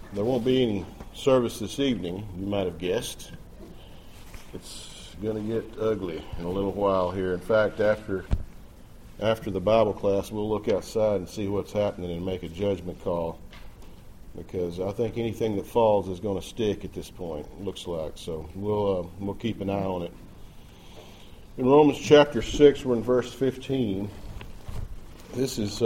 There won't be any service this evening, you might have guessed. It's going to get ugly in a little while here. In fact, after the Bible class, we'll look outside and see what's happening and make a judgment call. Because I think anything that falls is going to stick at this point, it looks like. So we'll keep an eye on it. In Romans chapter 6, we're in verse 15. This is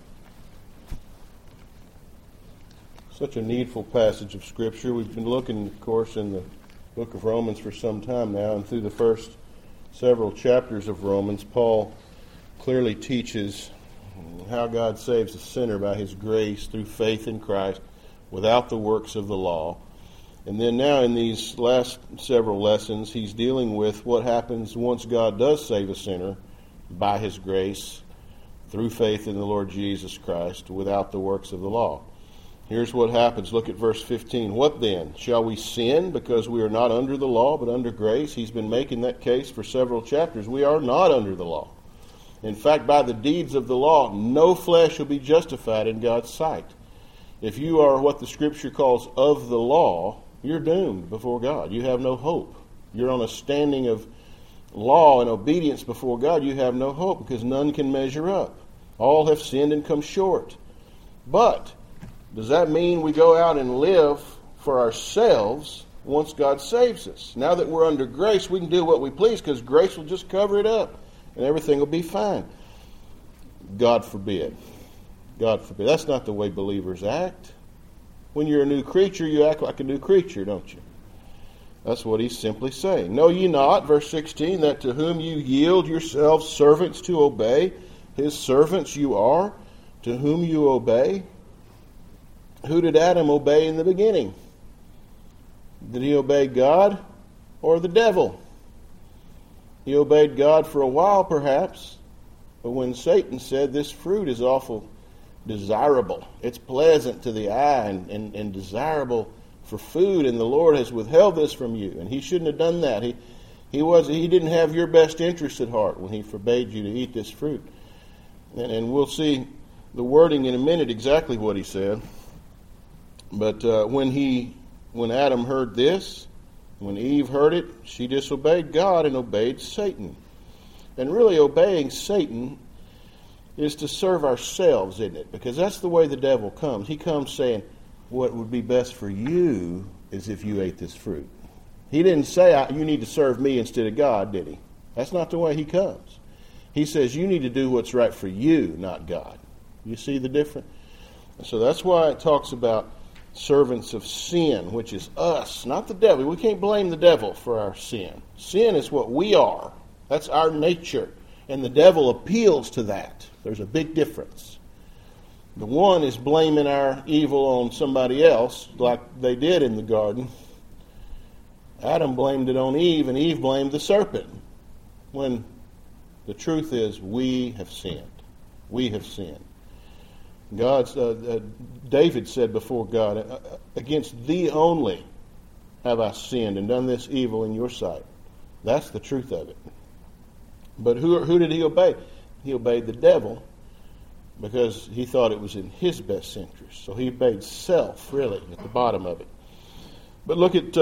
such a needful passage of Scripture. We've been looking, of course, in the book of Romans for some time now, and through the first several chapters of Romans, Paul clearly teaches how God saves a sinner by His grace through faith in Christ without the works of the law. And then now in these last several lessons, he's dealing with what happens once God does save a sinner by His grace through faith in the Lord Jesus Christ without the works of the law. Here's what happens. Look at verse 15. What then? Shall we sin because we are not under the law but under grace? He's been making that case for several chapters. We are not under the law. In fact, by the deeds of the law, no flesh will be justified in God's sight. If you are what the Scripture calls of the law, you're doomed before God. You have no hope. You're on a standing of law and obedience before God. You have no hope because none can measure up. All have sinned and come short. But does that mean we go out and live for ourselves once God saves us? Now that we're under grace, we can do what we please because grace will just cover it up and everything will be fine. God forbid. God forbid. That's not the way believers act. When you're a new creature, you act like a new creature, don't you? That's what he's simply saying. Know ye not, verse 16, that to whom you yield yourselves servants to obey, his servants you are, to whom you obey? Who did Adam obey in the beginning? Did he obey God or the devil? He obeyed God for a while, perhaps, but when Satan said this fruit is awful desirable, it's pleasant to the eye and desirable for food, and the Lord has withheld this from you, and he shouldn't have done that. He didn't have your best interest at heart when he forbade you to eat this fruit. And we'll see the wording in a minute exactly what he said. But when Adam heard this, when Eve heard it, she disobeyed God and obeyed Satan. And really obeying Satan is to serve ourselves, isn't it? Because that's the way the devil comes. He comes saying, what would be best for you is if you ate this fruit. He didn't say, you need to serve me instead of God, did he? That's not the way he comes. He says, you need to do what's right for you, not God. You see the difference? So that's why it talks about servants of sin, which is us, not the devil. We can't blame the devil for our sin. Sin is what we are. That's our nature. And the devil appeals to that. There's a big difference. The one is blaming our evil on somebody else, like they did in the garden. Adam blamed it on Eve, and Eve blamed the serpent. When the truth is, we have sinned. We have sinned. David said before God, against thee only have I sinned and done this evil in your sight. That's the truth of it. But who did he obey? He obeyed the devil because he thought it was in his best interest. So he obeyed self, really, at the bottom of it. But look at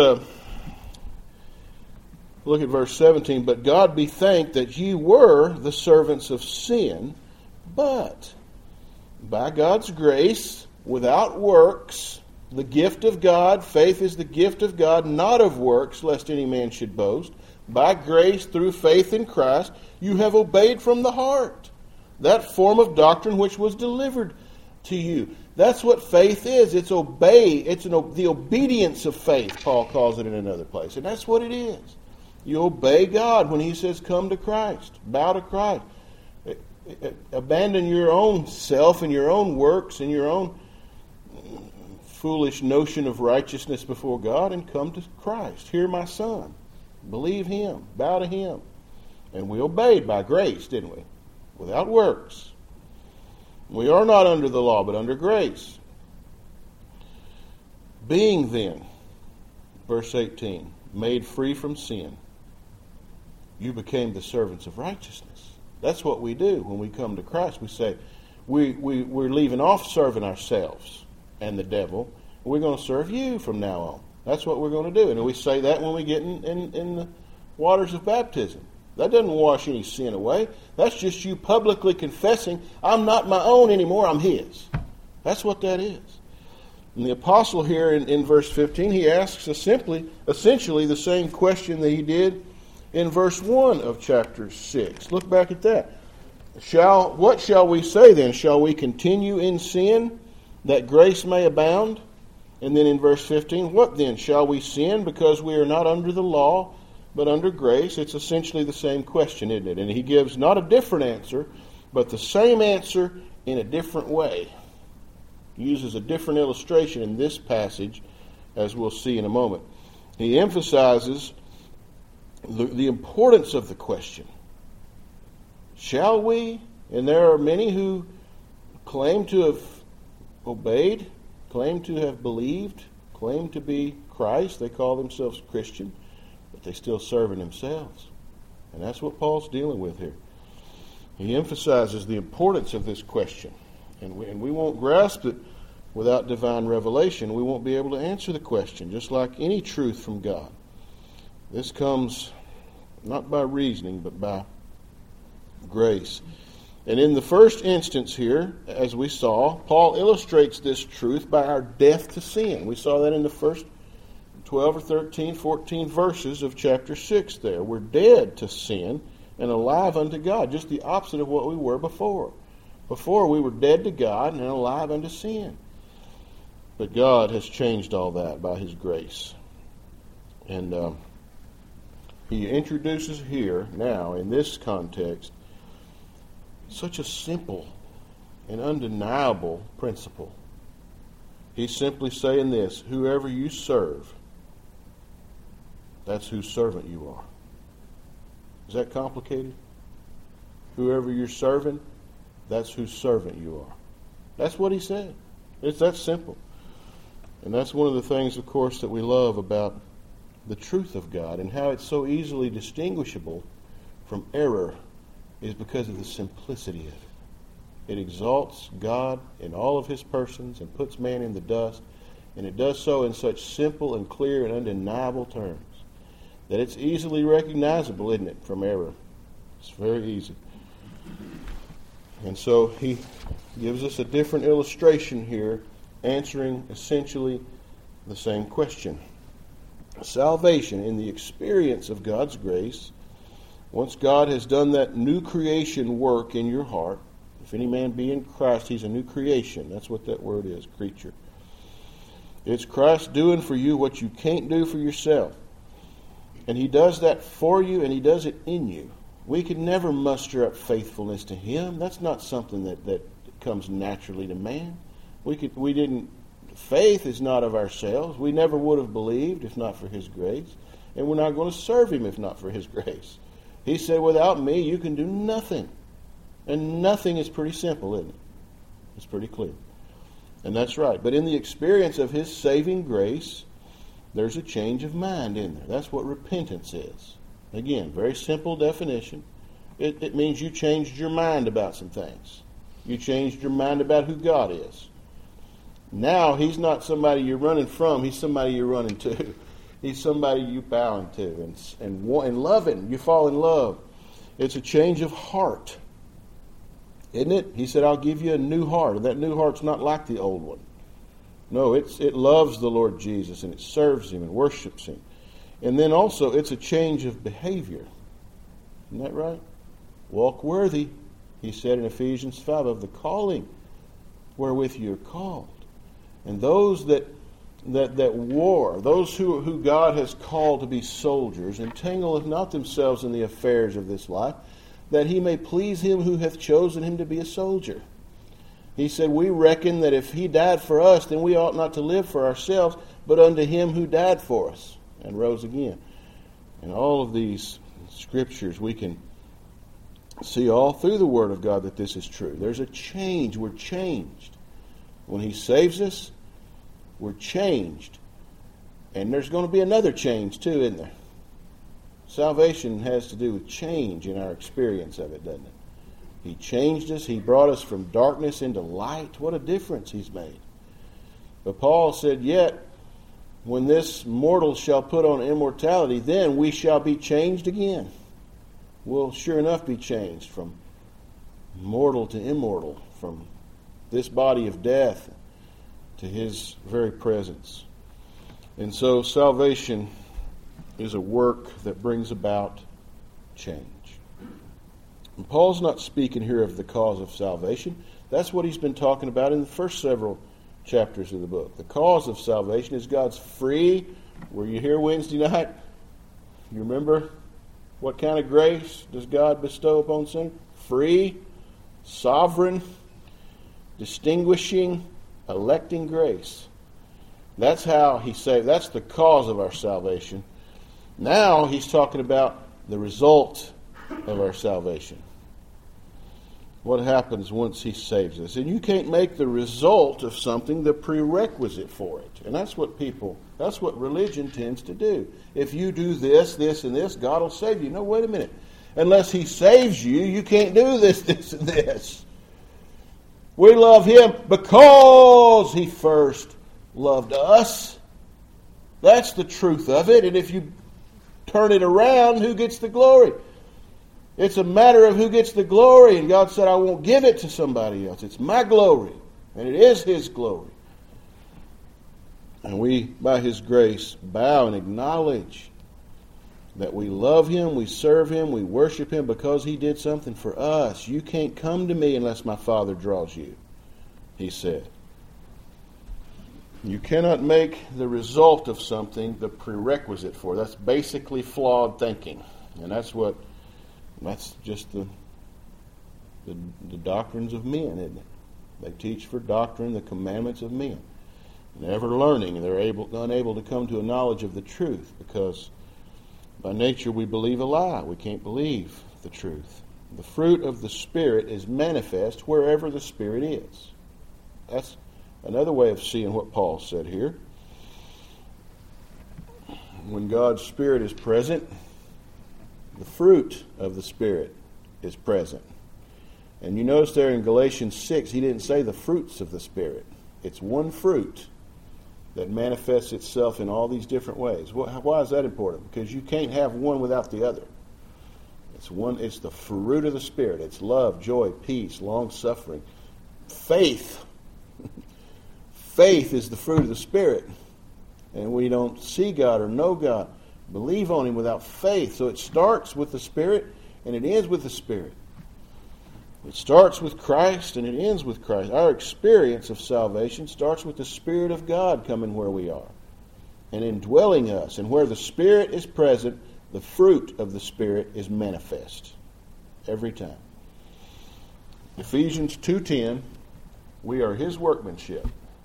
verse 17. But God be thanked that ye were the servants of sin, but by God's grace, without works, the gift of God, faith is the gift of God, not of works, lest any man should boast. By grace, through faith in Christ, you have obeyed from the heart that form of doctrine which was delivered to you. That's what faith is. It's obey. It's the obedience of faith, Paul calls it in another place. And that's what it is. You obey God when he says, come to Christ, bow to Christ. Abandon your own self and your own works and your own foolish notion of righteousness before God and come to Christ. Hear my son. Believe him. Bow to him. And we obeyed by grace, didn't we? Without works. We are not under the law, but under grace. Being then, verse 18, made free from sin, you became the servants of righteousness. That's what we do when we come to Christ. We say, we're leaving off serving ourselves and the devil, We're going to serve you from now on. That's what we're going to do. And we say that when we get in the waters of baptism. That doesn't wash any sin away. That's just you publicly confessing, I'm not my own anymore, I'm His. That's what that is. And the apostle here in verse 15, he asks essentially the same question that he did in verse 1 of chapter 6. Look back at that. What shall we say then? Shall we continue in sin that grace may abound? And then in verse 15, what then? Shall we sin because we are not under the law, but under grace? It's essentially the same question, isn't it? And he gives not a different answer, but the same answer in a different way. He uses a different illustration in this passage, as we'll see in a moment. He emphasizes the importance of the question. Shall we? And there are many who claim to have obeyed, claim to have believed, claim to be Christ. They call themselves Christian, but they still serving themselves. And that's what Paul's dealing with here. He emphasizes the importance of this question. And we won't grasp it without divine revelation. We won't be able to answer the question, just like any truth from God. This comes not by reasoning, but by grace. And in the first instance here, as we saw, Paul illustrates this truth by our death to sin. We saw that in the first 12 or 13, 14 verses of chapter 6 there. We're dead to sin and alive unto God, just the opposite of what we were before. Before we were dead to God and alive unto sin. But God has changed all that by His grace. And He introduces here, now, in this context, such a simple and undeniable principle. He's simply saying this: whoever you serve, that's whose servant you are. Is that complicated? Whoever you're serving, that's whose servant you are. That's what he said. It's that simple. And that's one of the things, of course, that we love about the truth of God and how it's so easily distinguishable from error, is because of the simplicity of it. It exalts God in all of His persons and puts man in the dust, and it does so in such simple and clear and undeniable terms that it's easily recognizable, isn't it, from error. It's very easy. And so he gives us a different illustration here, answering essentially the same question. Salvation, in the experience of God's grace, once God has done that new creation work in your heart, if any man be in Christ, he's a new creation. That's what that word is, creature. It's Christ doing for you what you can't do for yourself. And He does that for you, and He does it in you. We could never muster up faithfulness to Him. That's not something that comes naturally to man. Faith is not of ourselves. We never would have believed if not for His grace. And we're not going to serve Him if not for His grace. He said, without me, you can do nothing. And nothing is pretty simple, isn't it? It's pretty clear. And that's right. But in the experience of His saving grace, there's a change of mind in there. That's what repentance is. Again, very simple definition. It means you changed your mind about some things. You changed your mind about who God is. Now, He's not somebody you're running from. He's somebody you're running to. He's somebody you bowing to and loving. You fall in love. It's a change of heart. Isn't it? He said, I'll give you a new heart. And that new heart's not like the old one. No, it loves the Lord Jesus and it serves Him and worships Him. And then also, it's a change of behavior. Isn't that right? Walk worthy, He said in Ephesians 5, of the calling wherewith you're called. And those that war, those who God has called to be soldiers, entangleth not themselves in the affairs of this life, that He may please Him who hath chosen him to be a soldier. He said, we reckon that if He died for us, then we ought not to live for ourselves, but unto Him who died for us and rose again. And all of these scriptures, we can see all through the Word of God that this is true. There's a change. We're changed. When He saves us, we're changed. And there's going to be another change too, isn't there? Salvation has to do with change in our experience of it, doesn't it? He changed us. He brought us from darkness into light. What a difference He's made. But Paul said, yet, when this mortal shall put on immortality, then we shall be changed again. We'll sure enough be changed from mortal to immortal, from this body of death to his very presence. And so salvation is a work that brings about change. And Paul's not speaking here of the cause of salvation. That's what he's been talking about in the first several chapters of the book. The cause of salvation is God's free. Were you here Wednesday night? You remember? What kind of grace does God bestow upon sinners? Free, sovereign, distinguishing, electing grace. That's how he saved. That's the cause of our salvation. Now he's talking about the result of our salvation. What happens once he saves us? And you can't make the result of something the prerequisite for it. And that's what religion tends to do. If you do this, this, and this, God will save you. No, wait a minute. Unless he saves you, you can't do this, this, and this. We love him because he first loved us. That's the truth of it. And if you turn it around, who gets the glory? It's a matter of who gets the glory. And God said, I won't give it to somebody else. It's my glory. And it is his glory. And we, by his grace, bow and acknowledge that we love him, we serve him, we worship him because he did something for us. You can't come to me unless my Father draws you, he said. You cannot make the result of something the prerequisite for. That's basically flawed thinking. And that's just the doctrines of men, isn't it? They teach for doctrine the commandments of men. Never learning, and they're unable to come to a knowledge of the truth because by nature we believe a lie. We can't believe the truth. The fruit of the Spirit is manifest wherever the Spirit is. That's another way of seeing what Paul said here. When God's Spirit is present, the fruit of the Spirit is present. And you notice there in Galatians 6, he didn't say the fruits of the Spirit. It's one fruit that manifests itself in all these different ways. Why is that important? Because you can't have one without the other. It's the fruit of the Spirit. It's love, joy, peace, long-suffering. Faith. Faith is the fruit of the Spirit. And we don't see God or know God, believe on him without faith. So it starts with the Spirit and it ends with the Spirit. It starts with Christ and it ends with Christ. Our experience of salvation starts with the Spirit of God coming where we are and indwelling us. And where the Spirit is present, the fruit of the Spirit is manifest every time. Ephesians 2:10, we are his workmanship,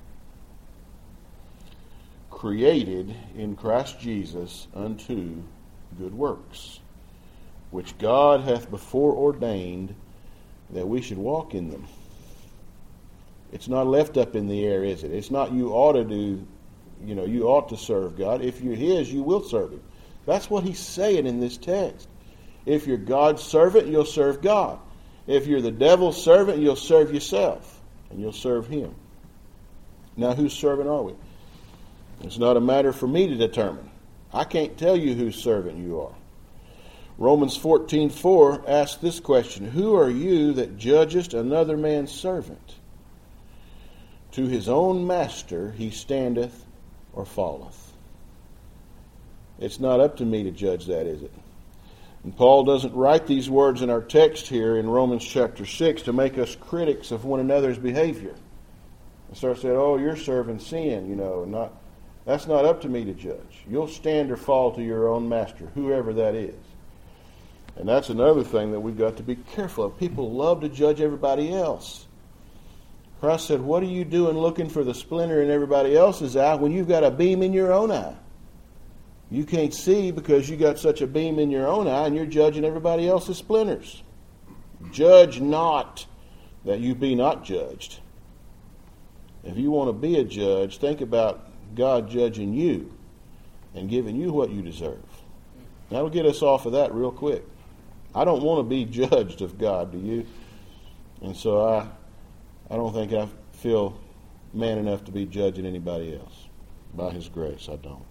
created in Christ Jesus unto good works, which God hath before ordained that we should walk in them. It's not left up in the air, is it? It's not you ought to do, you ought to serve God. If you're his, you will serve him. That's what he's saying in this text. If you're God's servant, you'll serve God. If you're the devil's servant, you'll serve yourself, and you'll serve him. Now, whose servant are we? It's not a matter for me to determine. I can't tell you whose servant you are. Romans 14:4 asks this question, who are you that judgest another man's servant? To his own master he standeth or falleth. It's not up to me to judge that, is it? And Paul doesn't write these words in our text here in Romans chapter 6 to make us critics of one another's behavior. And start saying, oh, you're serving sin, that's not up to me to judge. You'll stand or fall to your own master, whoever that is. And that's another thing that we've got to be careful of. People love to judge everybody else. Christ said, what are you doing looking for the splinter in everybody else's eye when you've got a beam in your own eye? You can't see because you got such a beam in your own eye and you're judging everybody else's splinters. Judge not that you be not judged. If you want to be a judge, think about God judging you and giving you what you deserve. That'll get us off of that real quick. I don't want to be judged of God, do you? And so I don't think I feel man enough to be judging anybody else. By His grace, I don't.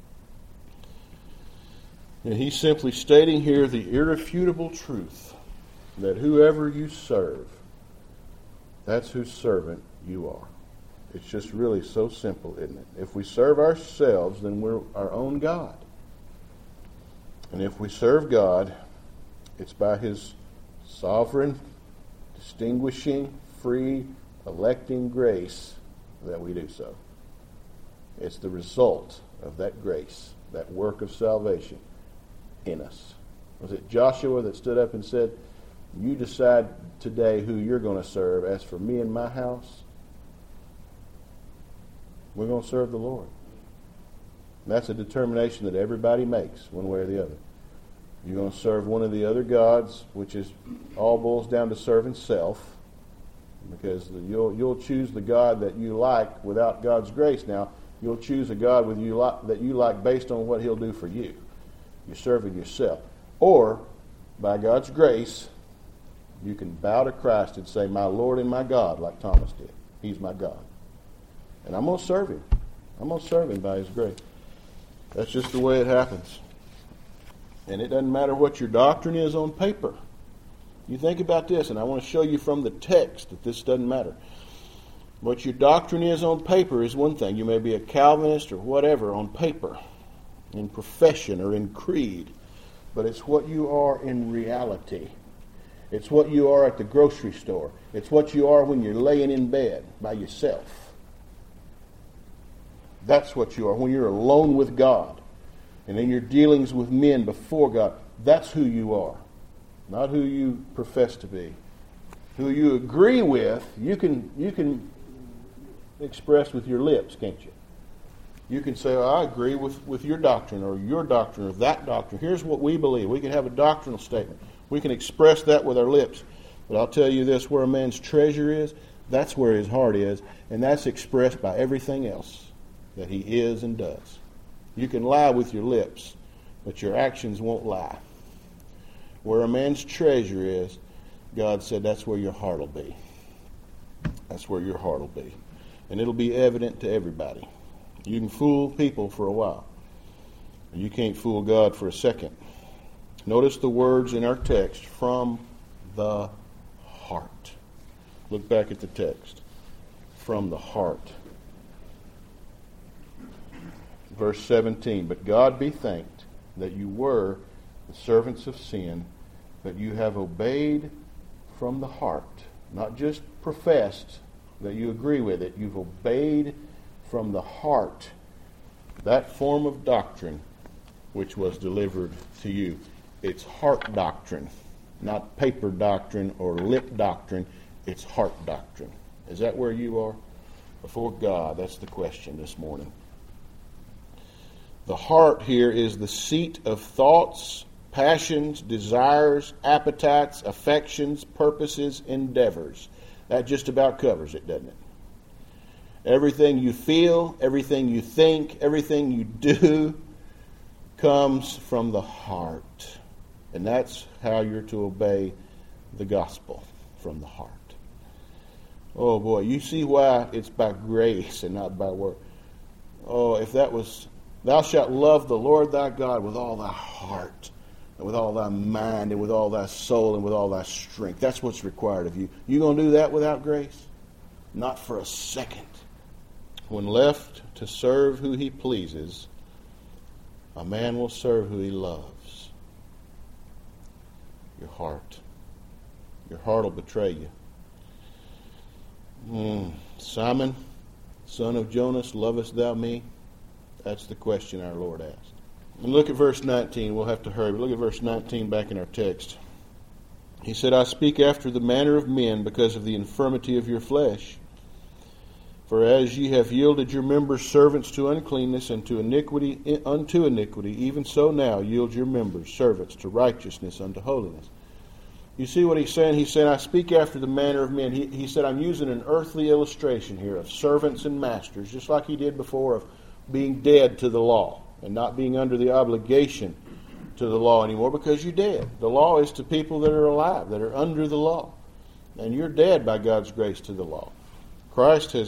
And he's simply stating here the irrefutable truth that whoever you serve, that's whose servant you are. It's just really so simple, isn't it? If we serve ourselves, then we're our own God. And if we serve God, it's by His sovereign, distinguishing, free, electing grace that we do so. It's the result of that grace, that work of salvation in us. Was it Joshua that stood up and said, "You decide today who you're going to serve. As for me and my house, we're going to serve the Lord." And that's a determination that everybody makes one way or the other. You're going to serve one of the other gods, which is all boils down to serving self, because you'll choose the God that you like without God's grace. Now, you'll choose a God that you like based on what He'll do for you. You're serving yourself. Or, by God's grace, you can bow to Christ and say, "My Lord and my God," like Thomas did. He's my God. And I'm going to serve Him. I'm going to serve Him by His grace. That's just the way it happens. And it doesn't matter what your doctrine is on paper. You think about this, and I want to show you from the text that this doesn't matter. What your doctrine is on paper is one thing. You may be a Calvinist or whatever on paper, in profession or in creed, but it's what you are in reality. It's what you are at the grocery store. It's what you are when you're laying in bed by yourself. That's what you are when you're alone with God and in your dealings with men before God. That's who you are, not who you profess to be. Who you agree with, you can express with your lips, can't you? You can say, "I agree with your doctrine or that doctrine. Here's what we believe." We can have a doctrinal statement. We can express that with our lips. But I'll tell you this, where a man's treasure is, that's where his heart is, and that's expressed by everything else that he is and does. You can lie with your lips, but your actions won't lie. Where a man's treasure is, God said that's where your heart will be. That's where your heart will be. And it'll be evident to everybody. You can fool people for a while. You can't fool God for a second. Notice the words in our text, from the heart. Look back at the text. From the heart. Verse 17, "But God be thanked that you were the servants of sin, but you have obeyed from the heart." Not just professed that you agree with it. You've obeyed from the heart that form of doctrine which was delivered to you. It's heart doctrine, not paper doctrine or lip doctrine. It's heart doctrine. Is that where you are? Before God, that's the question this morning. The heart here is the seat of thoughts, passions, desires, appetites, affections, purposes, endeavors. That just about covers it, doesn't it? Everything you feel, everything you think, everything you do comes from the heart. And that's how you're to obey the gospel, from the heart. Oh boy, you see why it's by grace and not by work. Oh, if that was, "Thou shalt love the Lord thy God with all thy heart, and with all thy mind, and with all thy soul, and with all thy strength." That's what's required of you. You going to do that without grace? Not for a second. When left to serve who he pleases, a man will serve who he loves. Your heart. Your heart will betray you. Simon, son of Jonas, lovest thou me? That's the question our Lord asked. And look at verse 19. We'll have to hurry, but look at verse 19 back in our text. He said, "I speak after the manner of men because of the infirmity of your flesh. For as ye have yielded your members servants to uncleanness and to iniquity, unto iniquity, even so now yield your members servants to righteousness unto holiness." You see what he's saying? He's saying, I speak after the manner of men. He said, I'm using an earthly illustration here of servants and masters, just like he did before of being dead to the law and not being under the obligation to the law anymore because you're dead. The law is to people that are alive, that are under the law. And you're dead by God's grace to the law. Christ has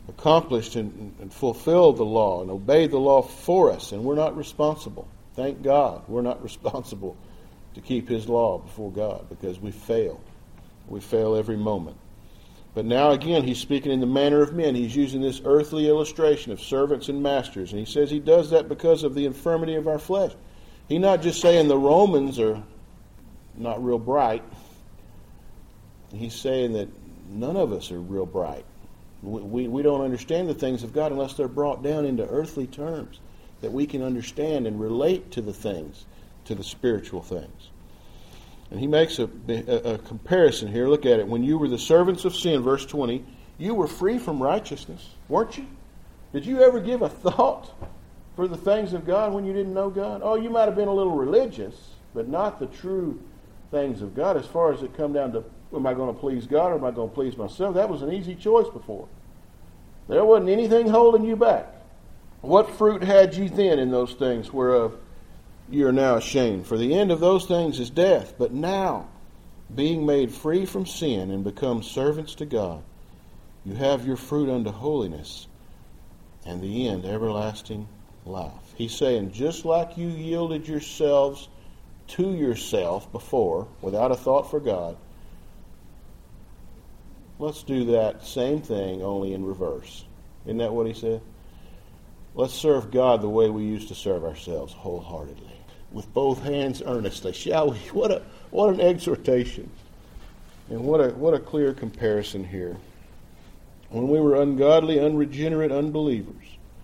accomplished and fulfilled the law and obeyed the law for us, and we're not responsible. Thank God we're not responsible to keep His law before God, because we fail. We fail every moment. But now again, he's speaking in the manner of men. He's using this earthly illustration of servants and masters, and he says he does that because of the infirmity of our flesh. He's not just saying the Romans are not real bright. He's saying that none of us are real bright. We don't understand the things of God unless they're brought down into earthly terms, that we can understand and relate to the things, to the spiritual things. And he makes a comparison here. Look at it. When you were the servants of sin, verse 20, you were free from righteousness, weren't you? Did you ever give a thought for the things of God when you didn't know God? Oh, you might have been a little religious, but not the true things of God. As far as it come down to, am I going to please God or am I going to please myself? That was an easy choice before. There wasn't anything holding you back. What fruit had you then in those things whereof you are now ashamed? For the end of those things is death. But now, being made free from sin and become servants to God, you have your fruit unto holiness, and the end everlasting life. He's saying, just like you yielded yourselves to yourself before, without a thought for God, let's do that same thing, only in reverse. Isn't that what he said? Let's serve God the way we used to serve ourselves, wholeheartedly, with both hands earnestly. Shall we? What an exhortation. And what a clear comparison here. When we were ungodly, unregenerate unbelievers,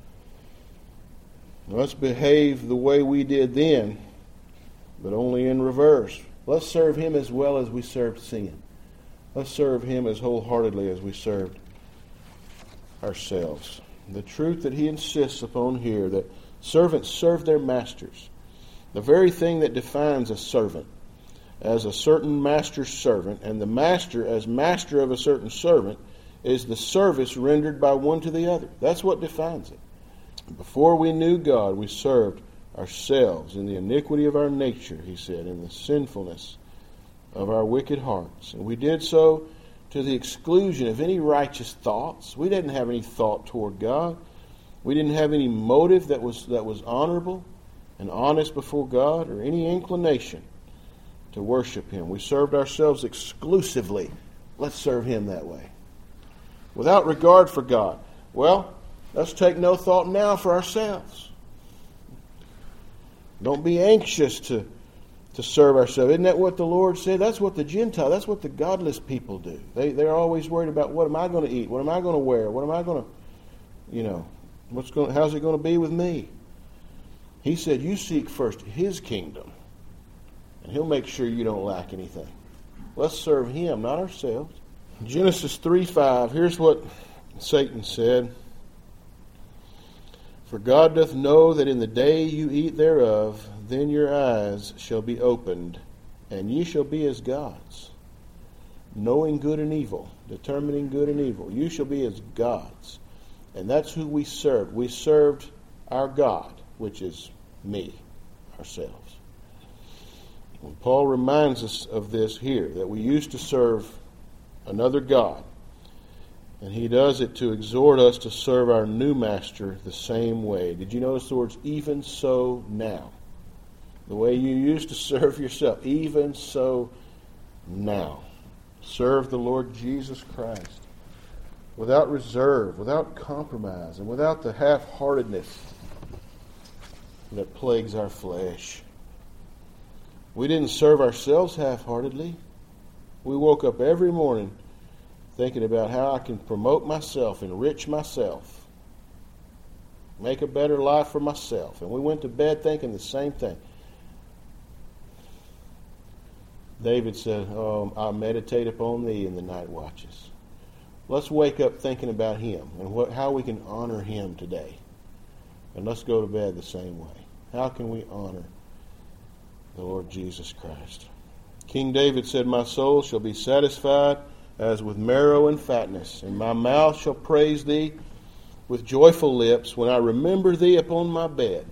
let's behave the way we did then, but only in reverse. Let's serve Him as well as we served sin. Let's serve Him as wholeheartedly as we served ourselves. The truth that he insists upon here, that servants serve their masters. The very thing that defines a servant as a certain master's servant, and the master as master of a certain servant, is the service rendered by one to the other. That's what defines it. Before we knew God, we served ourselves in the iniquity of our nature, he said, in the sinfulness of our wicked hearts. And we did so to the exclusion of any righteous thoughts. We didn't have any thought toward God. We didn't have any motive that was honorable and honest before God, or any inclination to worship Him. We served ourselves exclusively. Let's serve Him that way, without regard for God. Well, let's take no thought now for ourselves. Don't be anxious to serve ourselves. Isn't that what the Lord said? That's what the Gentile, that's what the godless people do. They're always worried about, what am I going to eat? What am I going to wear? What am I going to, how's it going to be with me? He said, you seek first His kingdom, and He'll make sure you don't lack anything. Let's serve Him, not ourselves. Genesis 3:5, here's what Satan said. For God doth know that in the day you eat thereof, then your eyes shall be opened, and ye shall be as gods, knowing good and evil, determining good and evil. You shall be as gods. And that's who we served. We served our God, which is me, ourselves. And Paul reminds us of this here, that we used to serve another God. And he does it to exhort us to serve our new master the same way. Did you notice the words, even so now? The way you used to serve yourself, even so now. Serve the Lord Jesus Christ without reserve, without compromise, and without the half-heartedness that plagues our flesh. We didn't serve ourselves half-heartedly. We woke up every morning thinking about how I can promote myself, enrich myself, make a better life for myself. And we went to bed thinking the same thing. David said, I'll meditate upon Thee in the night watches. Let's wake up thinking about Him and how we can honor Him today. And let's go to bed the same way. How can we honor the Lord Jesus Christ? King David said, my soul shall be satisfied as with marrow and fatness, and my mouth shall praise Thee with joyful lips when I remember Thee upon my bed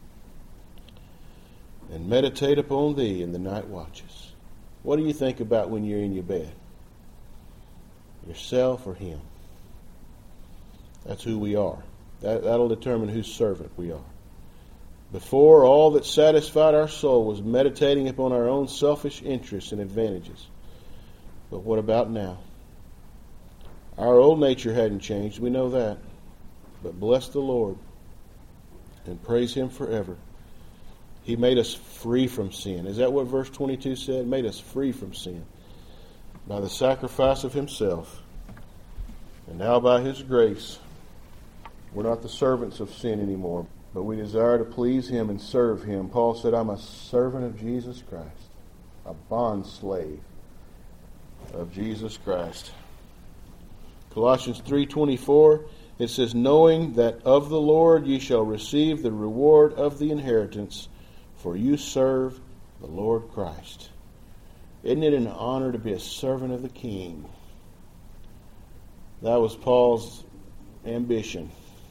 and meditate upon Thee in the night watches. What do you think about when you're in your bed? Yourself or Him? That's who we are. That'll determine whose servant we are. Before, all that satisfied our soul was meditating upon our own selfish interests and advantages. But what about now? Our old nature hadn't changed, we know that. But bless the Lord and praise Him forever. He made us free from sin. Is that what verse 22 said? Made us free from sin by the sacrifice of Himself. And now by His grace, we're not the servants of sin anymore, but we desire to please Him and serve Him. Paul said, I'm a servant of Jesus Christ, a bond slave of Jesus Christ. Colossians 3:24, it says, knowing that of the Lord ye shall receive the reward of the inheritance, for you serve the Lord Christ. Isn't it an honor to be a servant of the King? That was Paul's ambition.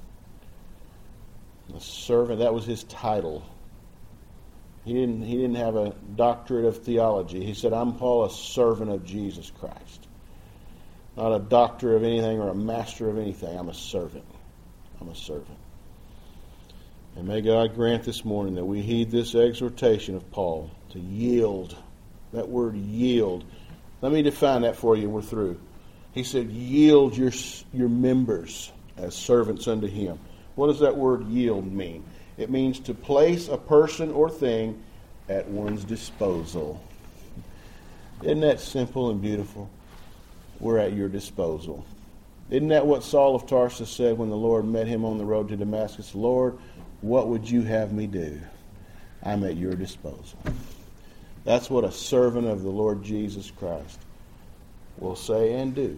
A servant, that was his title. He didn't have a doctorate of theology. He said, I'm Paul, a servant of Jesus Christ. Not a doctor of anything or a master of anything. I'm a servant. I'm a servant. And may God grant this morning that we heed this exhortation of Paul to yield. That word yield. Let me define that for you and we're through. He said, yield your members as servants unto Him. What does that word yield mean? It means to place a person or thing at one's disposal. Isn't that simple and beautiful? We're at your disposal. Isn't that what Saul of Tarsus said when the Lord met him on the road to Damascus? Lord, what would you have me do? I'm at your disposal. That's what a servant of the Lord Jesus Christ will say and do.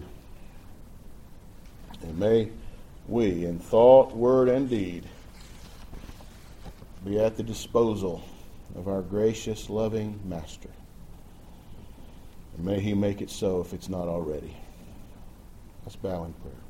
And may we, in thought, word, and deed, be at the disposal of our gracious, loving Master. And may He make it so if it's not already. Let's bow in prayer.